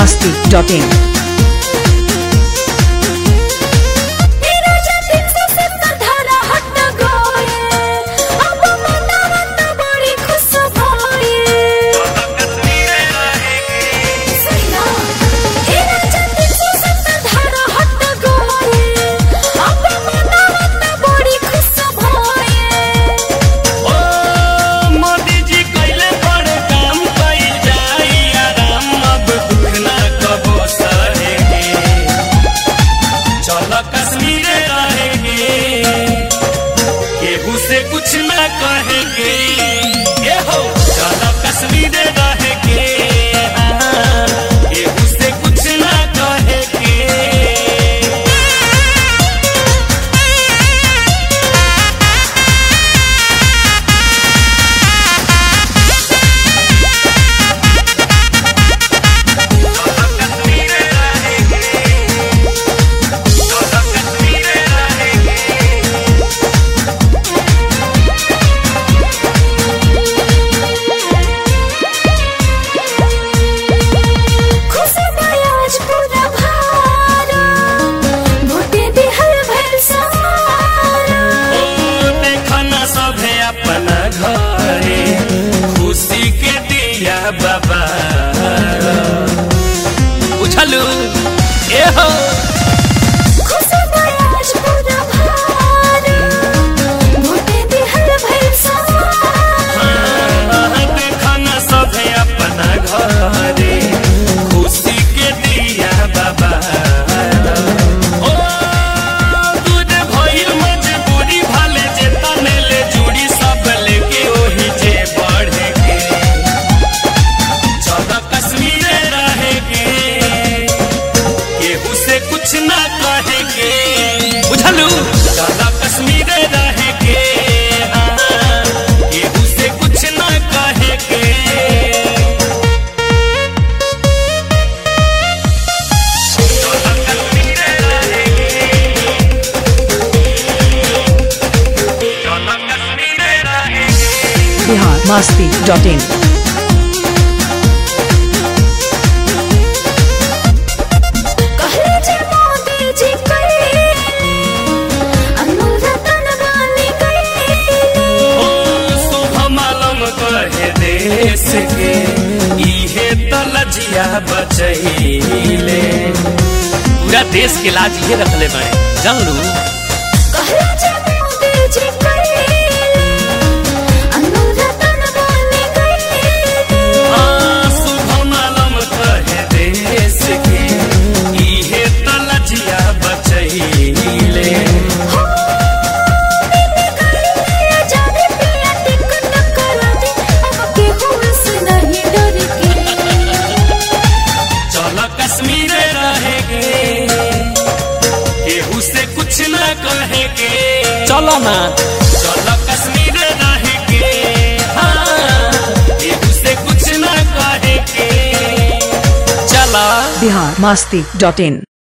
biharmasti.in से कुछ न कहेंगे ये हो चलो कश्मीर रहेंगे केहू से कुछ न कहेंगे बाबा उछलू ए हो खाना सब है अपना घरे खुशी के दिया बाबा ओ दूध भइल मजबूरी भाले जे तने ले जुड़ी सब लेके ओही जे बढ़े कुछ ना कहेंगे बुझलू चला कश्मीर रहेंगे केहू से कुछ ना कहेंगे चला कश्मीर रहेंगे चला कश्मीर रहेंगे biharmasti.in देश के इहे तलजिया बचैले पूरा देश के लाज ये रखले बाड़े जान लू शुभम आलम कहे देश के इहे तलजिया बचैले कश्मीर रहेंगे केहू से कुछ न कहेंगे चलो ना चलो कश्मीर रहेंगे केहू से कुछ न कहेंगे चला biharmasti.in